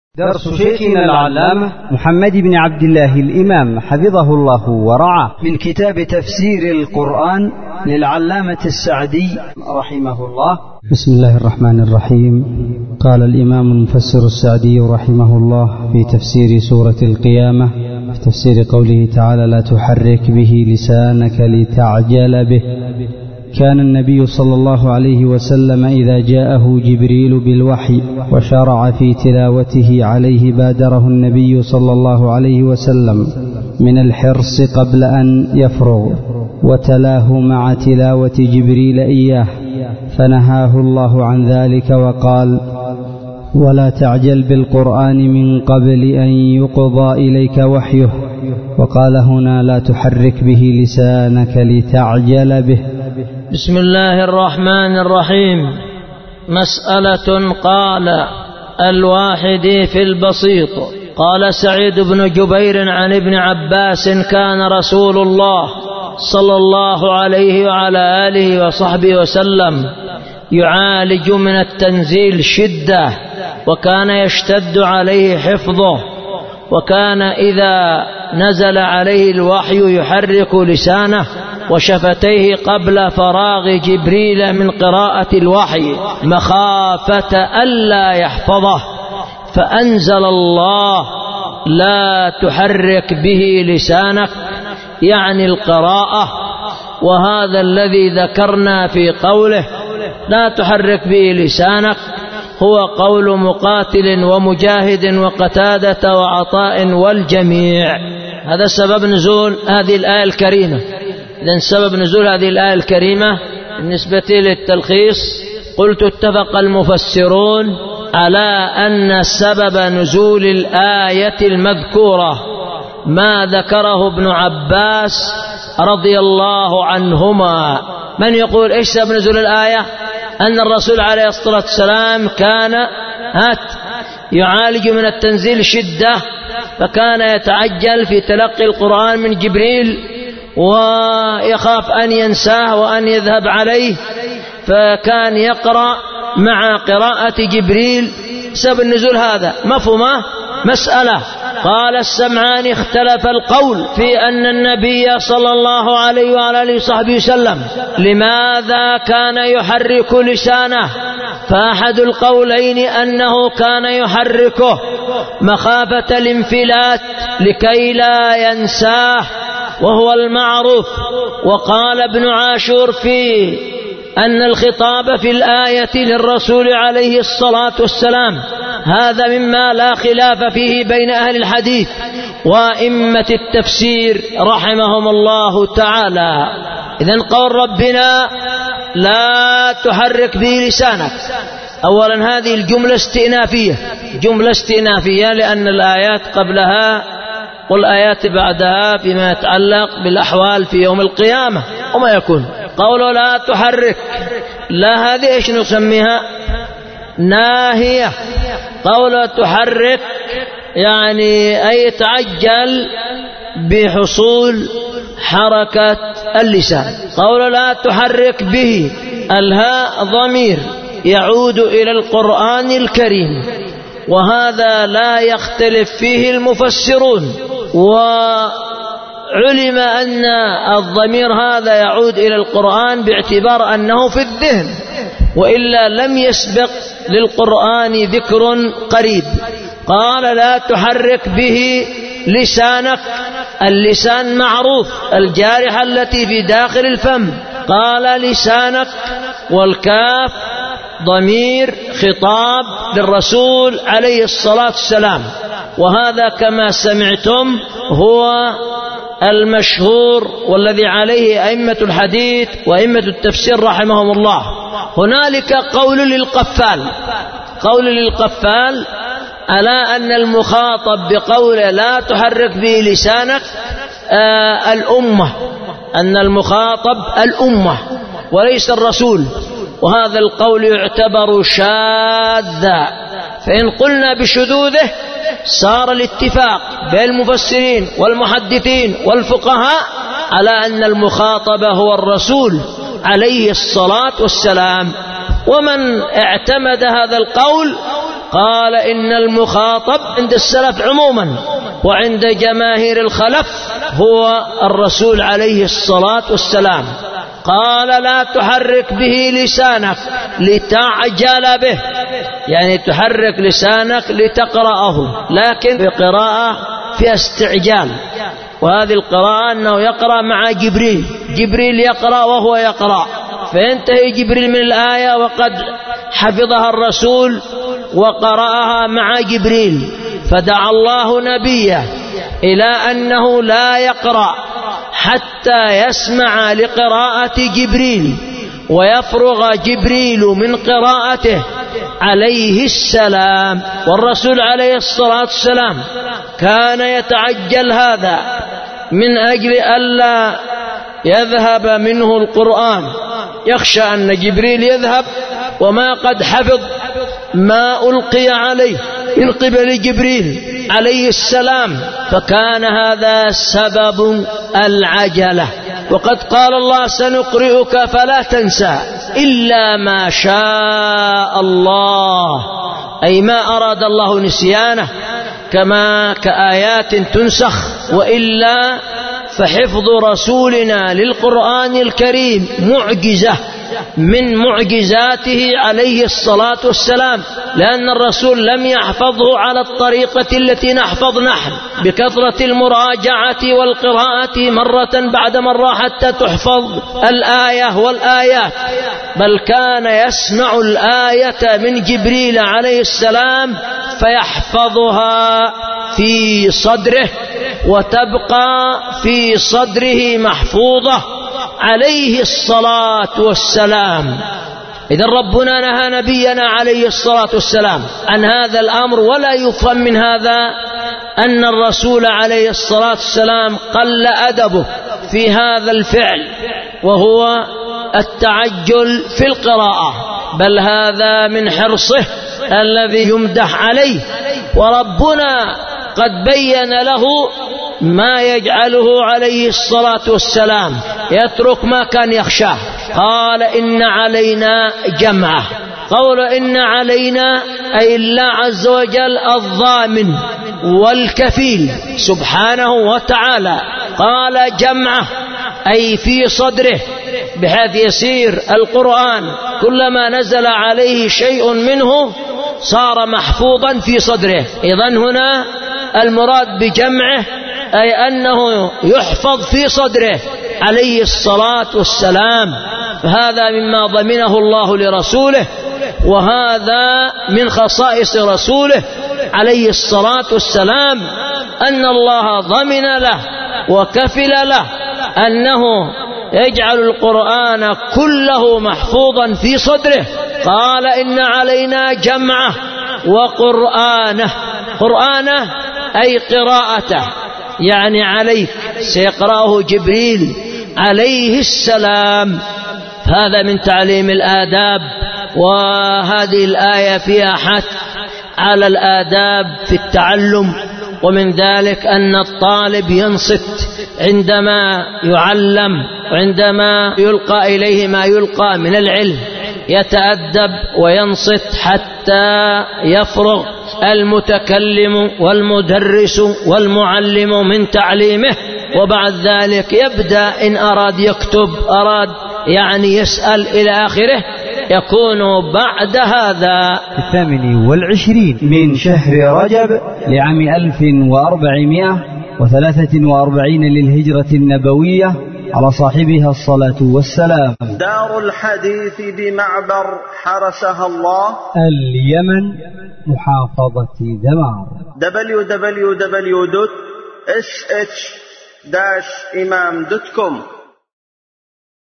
درس شيخنا العلامة محمد بن عبد الله الإمام حفظه الله ورعاه من كتاب تفسير القرآن للعلامة السعدي رحمه الله. بسم الله الرحمن الرحيم. قال الإمام المفسر السعدي رحمه الله في تفسير سورة القيامة في تفسير قوله تعالى: لا تحرك به لسانك لتعجل به. كان النبي صلى الله عليه وسلم إذا جاءه جبريل بالوحي وشرع في تلاوته عليه بادره النبي صلى الله عليه وسلم من الحرص قبل أن يفرغ، وتلاه مع تلاوة جبريل إياه، فنهاه الله عن ذلك وقال: ولا تعجل بالقرآن من قبل أن يقضى إليك وحيه. وقال هنا: لا تحرك به لسانك لتعجل به. بسم الله الرحمن الرحيم. مسألة قال الواحد في البسيط. قال سعيد بن جبير عن ابن عباس: كان رسول الله صلى الله عليه وعلى آله وصحبه وسلم يعالج من التنزيل شدة، وكان يشتد عليه حفظه، وكان إذا نزل عليه الوحي يحرك لسانه وشفتيه قبل فراغ جبريل من قراءة الوحي مخافة ألا يحفظه، فأنزل الله: لا تحرك به لسانك، يعني القراءة. وهذا الذي ذكرنا في قوله لا تحرك به لسانك هو قول مقاتل ومجاهد وقتادة وعطاء والجميع. هذا سبب نزول هذه الآية الكريمة. إذن سبب نزول هذه الآية الكريمة بالنسبة للتلخيص قلت: اتفق المفسرون على أن سبب نزول الآية المذكورة ما ذكره ابن عباس رضي الله عنهما. من يقول إيش سبب نزول الآية؟ أن الرسول عليه الصلاة والسلام كان يعالج من التنزيل شدة، فكان يتعجل في تلقي القرآن من جبريل ويخاف أن ينساه وأن يذهب عليه، فكان يقرأ مع قراءة جبريل. سبب النزول هذا مفهومه. مسألة قال السمعاني: اختلف القول في أن النبي صلى الله عليه وعلى آله وصحبه وسلم لماذا كان يحرك لسانه، فأحد القولين أنه كان يحركه مخافة الانفلات لكي لا ينساه، وهو المعروف. وقال ابن عاشور في أن الخطاب في الآية للرسول عليه الصلاة والسلام هذا مما لا خلاف فيه بين أهل الحديث وأئمة التفسير رحمهم الله تعالى. إذن قول ربنا: لا تحرك به لسانك، أولا هذه الجملة استئنافية، جملة استئنافية، لأن الآيات قبلها والآيات بعدها فيما يتعلق بالأحوال في يوم القيامة وما يكون. قوله لا تحرك، لا هذه إيش نسميها؟ ناهية. قوله تحرك يعني أي تعجل بحصول حركة اللسان. قوله لا تحرك به، الهاء ضمير يعود إلى القرآن الكريم، وهذا لا يختلف فيه المفسرون، وعلم أن الضمير هذا يعود إلى القرآن باعتبار أنه في الذهن، وإلا لم يسبق للقرآن ذكر قريب. قال لا تحرك به لسانك، اللسان معروف، الجارحة التي في داخل الفم. قال لسانك، والكاف ضمير خطاب للرسول عليه الصلاة والسلام، وهذا كما سمعتم هو المشهور والذي عليه أئمة الحديث وأئمة التفسير رحمهم الله. هنالك قول للقفال على أن المخاطب بقول لا تحرك به لسانك الأمة، أن المخاطب الأمة وليس الرسول، وهذا القول يعتبر شاذا. فإن قلنا بشذوذه صار الاتفاق بين المفسرين والمحدثين والفقهاء على أن المخاطب هو الرسول عليه الصلاة والسلام. ومن اعتمد هذا القول قال إن المخاطب عند السلف عموما وعند جماهير الخلف هو الرسول عليه الصلاة والسلام. قال لا تحرك به لسانك لتعجل به، يعني تحرك لسانك لتقرأه، لكن بقراءة فيها استعجال. وهذه القراءة أنه يقرأ مع جبريل، جبريل يقرأ وهو يقرأ، فينتهي جبريل من الآية وقد حفظها الرسول وقرأها مع جبريل. فدعا الله نبيه إلى أنه لا يقرأ حتى يسمع لقراءة جبريل ويفرغ جبريل من قراءته عليه السلام. والرسول عليه الصلاة والسلام كان يتعجل هذا من أجل ألا يذهب منه القرآن، يخشى أن جبريل يذهب وما قد حفظ ما ألقي عليه من قبل جبريل عليه السلام، فكان هذا سبب العجلة. وقد قال الله سنقرئك فلا تنسى إلا ما شاء الله، أي ما أراد الله نسيانه، كما كآيات تنسخ، وإلا فحفظ رسولنا للقرآن الكريم معجزة من معجزاته عليه الصلاة والسلام، لأن الرسول لم يحفظه على الطريقة التي نحفظ نحن بكثرة المراجعة والقراءة مرة بعد مرة حتى تحفظ الآية والآيات، بل كان يسمع الآية من جبريل عليه السلام فيحفظها في صدره وتبقى في صدره محفوظة عليه الصلاة والسلام. إذن ربنا نهى نبينا عليه الصلاة والسلام عن هذا الأمر، ولا يفهم من هذا أن الرسول عليه الصلاة والسلام قل أدبه في هذا الفعل وهو التعجل في القراءة، بل هذا من حرصه الذي يمدح عليه. وربنا قد بين له ما يجعله عليه الصلاة والسلام يترك ما كان يخشاه. قال إن علينا جمعه، قول إن علينا أي الله عز وجل الضامن والكفيل سبحانه وتعالى. قال جمعه أي في صدره، بحيث يسير القرآن كلما نزل عليه شيء منه صار محفوظا في صدره. إذن هنا المراد بجمعه أي أنه يحفظ في صدره عليه الصلاة والسلام، فهذا مما ضمنه الله لرسوله، وهذا من خصائص رسوله عليه الصلاة والسلام، أن الله ضمن له وكفل له أنه يجعل القرآن كله محفوظا في صدره. قال إن علينا جمعه وقرآنه، قرآنه أي قراءته، يعني عليك سيقرأه جبريل عليه السلام. هذا من تعليم الآداب، وهذه الآية فيها حث على الآداب في التعلم، ومن ذلك أن الطالب ينصت عندما يعلم، وعندما يلقى إليه ما يلقى من العلم يتأدب وينصت حتى يفرغ المتكلم والمدرس والمعلم من تعليمه، وبعد ذلك يبدأ إن أراد يكتب، أراد يعني يسأل إلى آخره، يكون بعد هذا 28 من شهر رجب لعام 1443 للهجرة النبوية على صاحبها الصلاة والسلام. دار الحديث بمعبر حرسها الله، اليمن، محافظة دمار. www.sh-imam.com